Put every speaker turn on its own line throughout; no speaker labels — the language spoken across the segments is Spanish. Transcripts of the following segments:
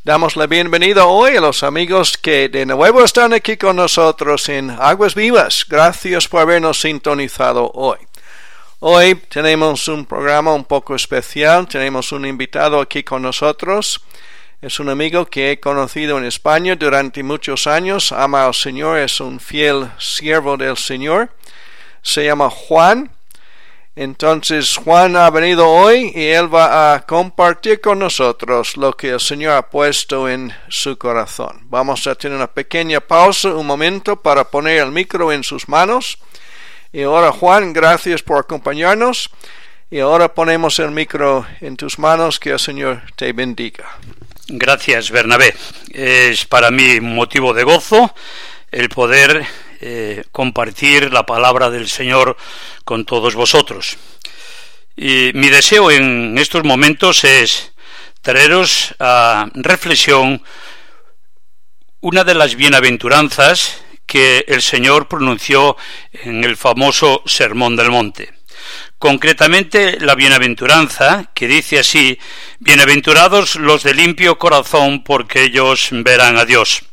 Damos la bienvenida hoy a los amigos que de nuevo están aquí con nosotros en Aguas Vivas. Gracias por habernos sintonizado hoy. Hoy tenemos un programa un poco especial. Tenemos un invitado aquí con nosotros. Es un amigo que he conocido en España durante muchos años. Ama al Señor, es un fiel siervo del Señor. Se llama Juan. Entonces Juan ha venido hoy y él va a compartir con nosotros lo que el Señor ha puesto en su corazón. Vamos a tener una pequeña pausa, un momento para poner el micro en sus manos. Y ahora Juan, gracias por acompañarnos. Y ahora ponemos el micro en tus manos, que el Señor te bendiga.
Gracias, Bernabé. Es para mí un motivo de gozo el poder compartir la palabra del Señor con todos vosotros. Y mi deseo en estos momentos es traeros a reflexión una de las bienaventuranzas que el Señor pronunció en el famoso Sermón del Monte. Concretamente la bienaventuranza que dice así: bienaventurados los de limpio corazón, porque ellos verán a Dios.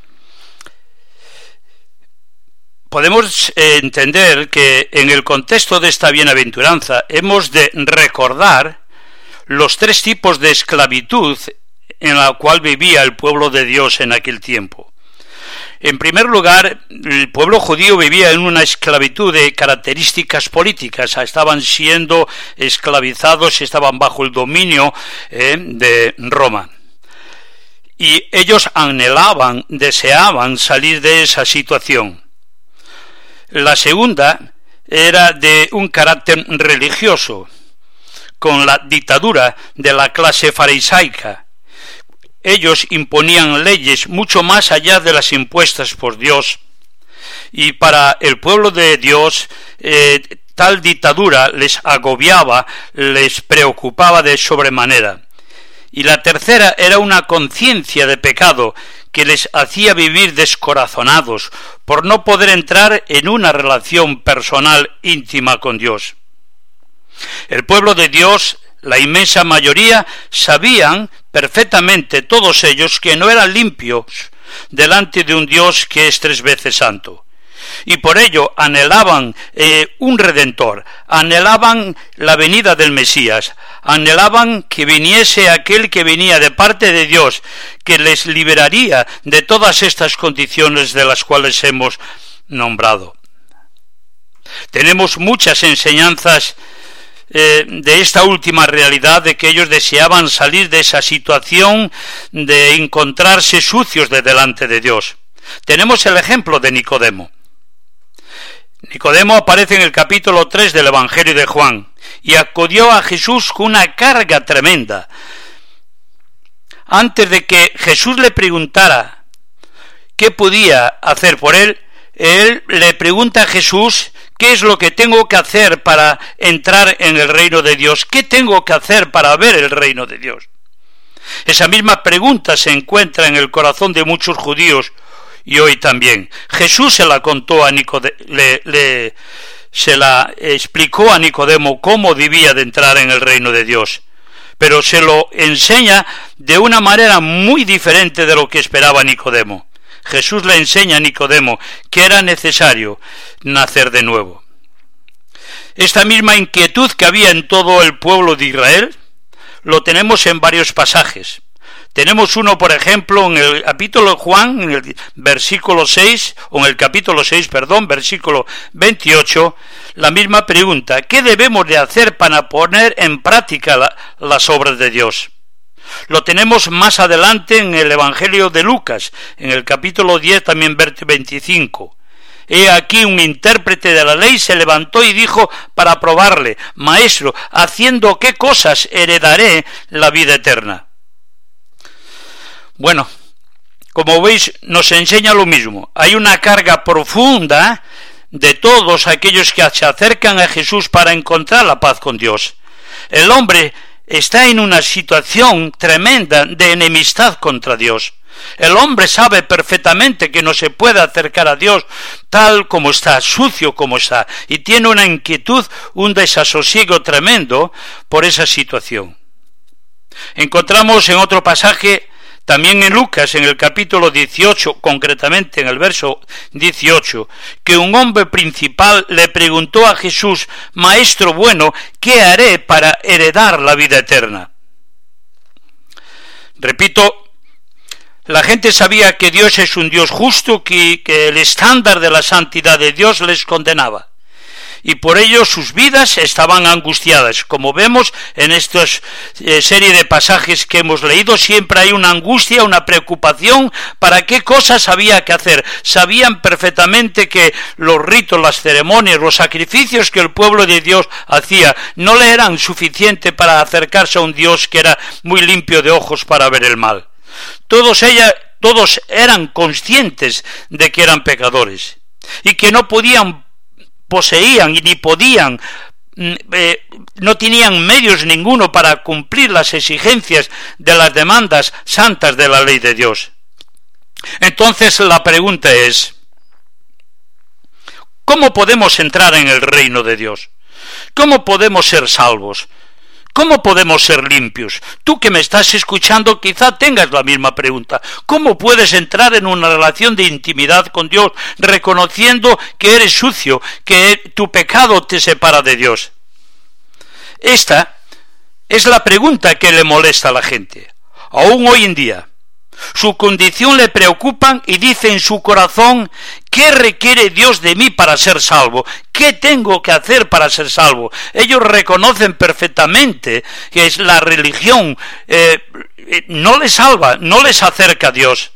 Podemos entender que en el contexto de esta bienaventuranza hemos de recordar los tres tipos de esclavitud en la cual vivía el pueblo de Dios en aquel tiempo. En primer lugar, el pueblo judío vivía en una esclavitud de características políticas. Estaban siendo esclavizados, estaban bajo el dominio de Roma. Y ellos anhelaban, deseaban salir de esa situación. La segunda era de un carácter religioso, con la dictadura de la clase farisaica. Ellos imponían leyes mucho más allá de las impuestas por Dios, y para el pueblo de Dios tal dictadura les agobiaba, les preocupaba de sobremanera. Y la tercera era una conciencia de pecado que les hacía vivir descorazonados por no poder entrar en una relación personal íntima con Dios. El pueblo de Dios, la inmensa mayoría, sabían perfectamente todos ellos que no eran limpios delante de un Dios que es 3 veces santo. Y por ello anhelaban un Redentor, anhelaban la venida del Mesías, anhelaban que viniese aquel que venía de parte de Dios, que les liberaría de todas estas condiciones de las cuales hemos nombrado. Tenemos muchas enseñanzas de esta última realidad, de que ellos deseaban salir de esa situación de encontrarse sucios de delante de Dios. Tenemos el ejemplo de Nicodemo. Nicodemo aparece en el capítulo 3 del Evangelio de Juan y acudió a Jesús con una carga tremenda. Antes de que Jesús le preguntara qué podía hacer por él le pregunta a Jesús: ¿qué es lo que tengo que hacer para entrar en el reino de Dios? ¿Qué tengo que hacer para ver el reino de Dios? Esa misma pregunta se encuentra en el corazón de muchos judíos y hoy también. Jesús se la contó a se la explicó a Nicodemo cómo debía de entrar en el reino de Dios, pero se lo enseña de una manera muy diferente de lo que esperaba Nicodemo. Jesús le enseña a Nicodemo que era necesario nacer de nuevo. Esta misma inquietud que había en todo el pueblo de Israel lo tenemos en varios pasajes. Tenemos uno, por ejemplo, en el capítulo de Juan, en el versículo 6, o en el capítulo 6, versículo 28, la misma pregunta: ¿qué debemos de hacer para poner en práctica las obras de Dios? Lo tenemos más adelante en el Evangelio de Lucas, en el capítulo 10, también versículo 25. He aquí un intérprete de la ley se levantó y dijo para probarle: Maestro, ¿haciendo qué cosas heredaré la vida eterna? Bueno, como veis, nos enseña lo mismo. Hay una carga profunda de todos aquellos que se acercan a Jesús para encontrar la paz con Dios. El hombre está en una situación tremenda de enemistad contra Dios. El hombre sabe perfectamente que no se puede acercar a Dios tal como está, sucio como está, y tiene una inquietud, un desasosiego tremendo por esa situación. Encontramos en otro pasaje También en Lucas, en el capítulo 18, concretamente en el verso 18, que un hombre principal le preguntó a Jesús: Maestro bueno, ¿qué haré para heredar la vida eterna? Repito, la gente sabía que Dios es un Dios justo, que el estándar de la santidad de Dios les condenaba. Y por ello sus vidas estaban angustiadas. Como vemos en esta serie de pasajes que hemos leído, siempre hay una angustia, una preocupación para qué cosas había que hacer. Sabían perfectamente que los ritos, las ceremonias, los sacrificios que el pueblo de Dios hacía no le eran suficientes para acercarse a un Dios que era muy limpio de ojos para ver el mal. Todos eran conscientes de que eran pecadores y que no poseían y ni podían, no tenían medios ninguno para cumplir las exigencias de las demandas santas de la ley de Dios. Entonces la pregunta es: ¿cómo podemos entrar en el reino de Dios? ¿Cómo podemos ser salvos? ¿Cómo podemos ser limpios? Tú que me estás escuchando quizá tengas la misma pregunta. ¿Cómo puedes entrar en una relación de intimidad con Dios reconociendo que eres sucio, que tu pecado te separa de Dios? Esta es la pregunta que le molesta a la gente. Aún hoy en día, su condición le preocupa y dice en su corazón: ¿qué requiere Dios de mí para ser salvo? ¿Qué tengo que hacer para ser salvo? Ellos reconocen perfectamente que es la religión no les salva, no les acerca a Dios.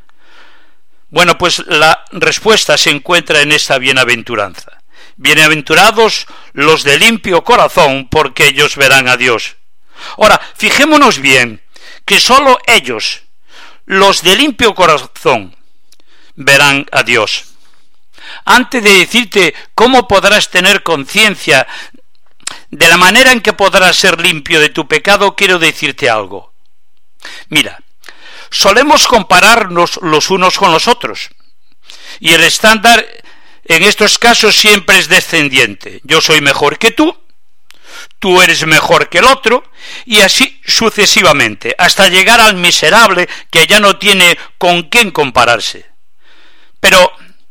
Bueno, pues la respuesta se encuentra en esta bienaventuranza. Bienaventurados los de limpio corazón, porque ellos verán a Dios. Ahora, fijémonos bien que solo ellos, los de limpio corazón, verán a Dios. Antes de decirte cómo podrás tener conciencia de la manera en que podrás ser limpio de tu pecado, quiero decirte algo. Mira, solemos compararnos los unos con los otros, y el estándar en estos casos siempre es descendiente. Yo soy mejor que tú eres mejor que el otro, y así sucesivamente, hasta llegar al miserable que ya no tiene con quién compararse. Pero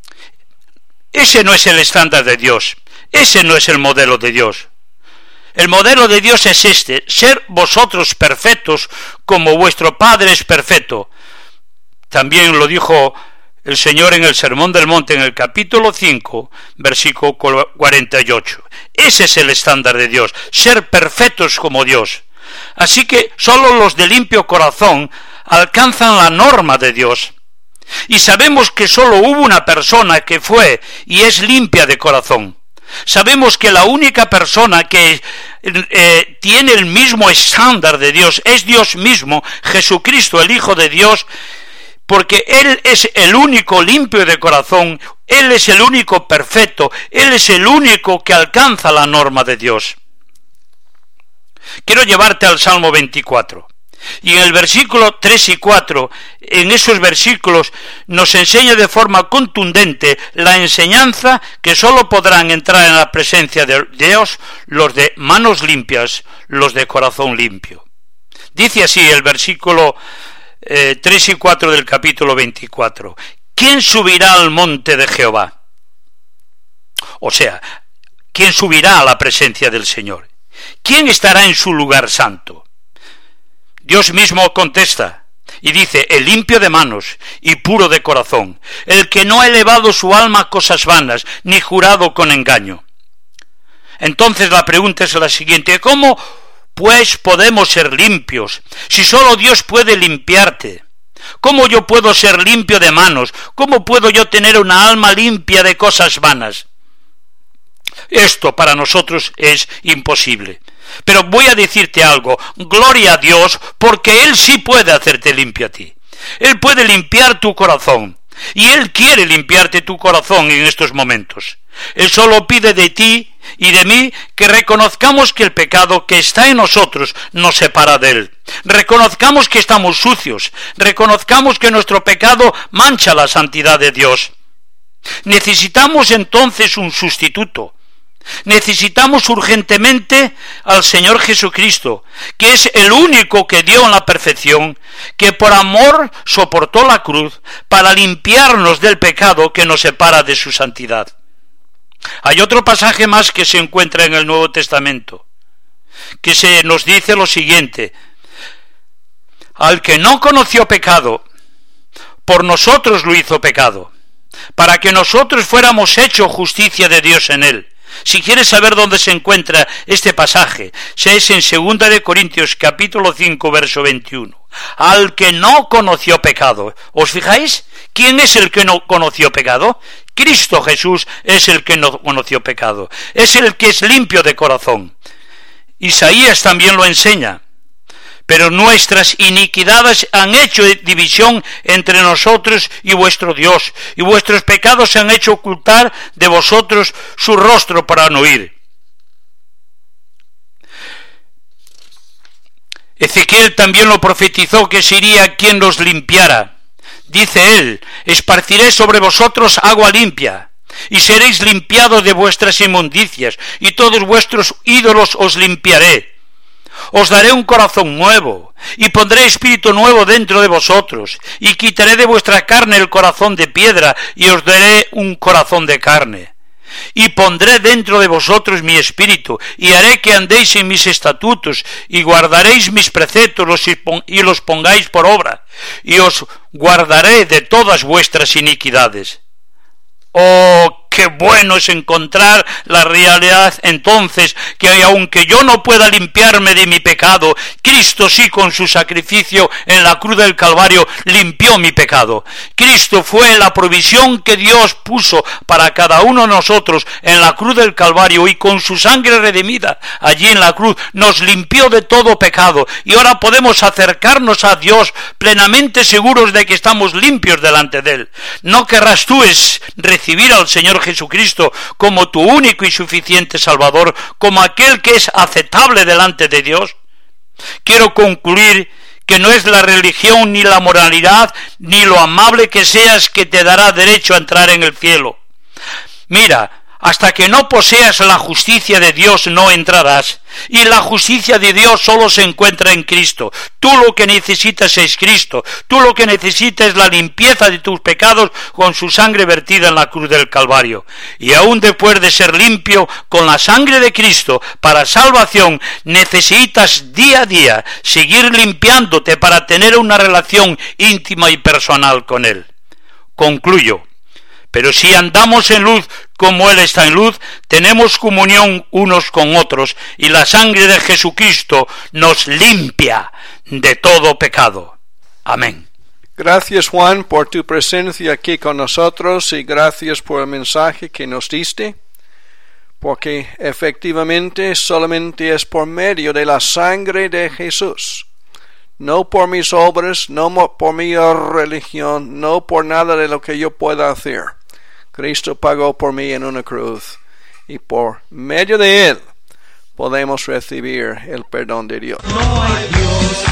ese no es el estándar de Dios, ese no es el modelo de Dios. El modelo de Dios es este: ser vosotros perfectos como vuestro Padre es perfecto. También lo dijo el Señor en el Sermón del Monte, en el capítulo 5, versículo 48. Ese es el estándar de Dios, ser perfectos como Dios. Así que solo los de limpio corazón alcanzan la norma de Dios. Y sabemos que solo hubo una persona que fue y es limpia de corazón. Sabemos que la única persona que tiene el mismo estándar de Dios es Dios mismo, Jesucristo, el Hijo de Dios, porque Él es el único limpio de corazón, Él es el único perfecto, Él es el único que alcanza la norma de Dios. Quiero llevarte al Salmo 24. Y en el versículo 3 y 4, en esos versículos nos enseña de forma contundente la enseñanza que solo podrán entrar en la presencia de Dios los de manos limpias, los de corazón limpio. Dice así el versículo 3 y 4 del capítulo 24: ¿quién subirá al monte de Jehová? O sea, ¿quién subirá a la presencia del Señor? ¿Quién estará en su lugar santo? Dios mismo contesta y dice: el limpio de manos y puro de corazón, el que no ha elevado su alma a cosas vanas, ni jurado con engaño. Entonces la pregunta es la siguiente: ¿cómo pues podemos ser limpios si solo Dios puede limpiarte? ¿Cómo yo puedo ser limpio de manos? ¿Cómo puedo yo tener una alma limpia de cosas vanas? Esto para nosotros es imposible. Pero voy a decirte algo: gloria a Dios, porque Él sí puede hacerte limpio a ti. Él puede limpiar tu corazón, y Él quiere limpiarte tu corazón en estos momentos. Él solo pide de ti y de mí que reconozcamos que el pecado que está en nosotros nos separa de Él. Reconozcamos que estamos sucios, reconozcamos que nuestro pecado mancha la santidad de Dios. Necesitamos entonces un sustituto. Necesitamos urgentemente al Señor Jesucristo, que es el único que dio la perfección, que por amor soportó la cruz para limpiarnos del pecado que nos separa de su santidad. Hay otro pasaje más que se encuentra en el Nuevo Testamento, que se nos dice lo siguiente: al que no conoció pecado, por nosotros lo hizo pecado, para que nosotros fuéramos hechos justicia de Dios en él. Si quieres saber dónde se encuentra este pasaje, es en 2 de Corintios capítulo 5 verso 21. Al que no conoció pecado. ¿Os fijáis? ¿Quién es el que no conoció pecado? Cristo Jesús es el que no conoció pecado. Es el que es limpio de corazón. Isaías también lo enseña. Pero nuestras iniquidades han hecho división entre nosotros y vuestro Dios, y vuestros pecados han hecho ocultar de vosotros su rostro para no oír. Ezequiel también lo profetizó, que sería quien los limpiara. Dice él: esparciré sobre vosotros agua limpia, y seréis limpiados de vuestras inmundicias, y todos vuestros ídolos os limpiaré. Os daré un corazón nuevo, y pondré espíritu nuevo dentro de vosotros, y quitaré de vuestra carne el corazón de piedra, y os daré un corazón de carne. Y pondré dentro de vosotros mi espíritu, y haré que andéis en mis estatutos, y guardaréis mis preceptos, y los pongáis por obra, y os guardaré de todas vuestras iniquidades. ¡Oh, qué bueno es encontrar la realidad entonces, que aunque yo no pueda limpiarme de mi pecado, Cristo sí, con su sacrificio en la cruz del Calvario, limpió mi pecado. Cristo fue la provisión que Dios puso para cada uno de nosotros en la cruz del Calvario, y con su sangre redimida allí en la cruz nos limpió de todo pecado, y ahora podemos acercarnos a Dios plenamente seguros de que estamos limpios delante de Él. ¿No querrás tú recibir al Señor Jesucristo como tu único y suficiente Salvador, como aquel que es aceptable delante de Dios? Quiero concluir que no es la religión, ni la moralidad, ni lo amable que seas que te dará derecho a entrar en el cielo. Mira, hasta que no poseas la justicia de Dios no entrarás, y la justicia de Dios solo se encuentra en Cristo. Tú lo que necesitas es Cristo, tú lo que necesitas es la limpieza de tus pecados con su sangre vertida en la cruz del Calvario. Y aún después de ser limpio con la sangre de Cristo para salvación, necesitas día a día seguir limpiándote para tener una relación íntima y personal con Él. Concluyo. Pero si andamos en luz como Él está en luz, tenemos comunión unos con otros, y la sangre de Jesucristo nos limpia de todo pecado. Amén.
Gracias, Juan, por tu presencia aquí con nosotros, y gracias por el mensaje que nos diste, porque efectivamente solamente es por medio de la sangre de Jesús, no por mis obras, no por mi religión, no por nada de lo que yo pueda hacer. Cristo pagó por mí en una cruz, y por medio de Él podemos recibir el perdón de Dios.
No hay Dios.